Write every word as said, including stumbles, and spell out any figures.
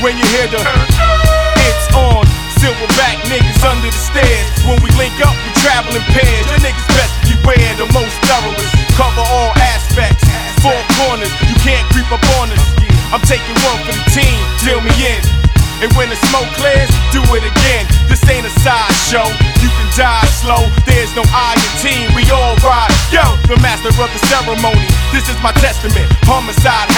when you hear the it's on. Silverback niggas under the stairs. When we link up, we travel in pairs. Your niggas best beware, the most thoroughest. Cover all aspects, four corners. You can't creep up on us. I'm taking one for the team, deal me in. And when the smoke clears, do it again. This ain't a sideshow, you can die slow. There's no I in team, we all ride. Yo, the master of the ceremony, this is my testament. Homicide.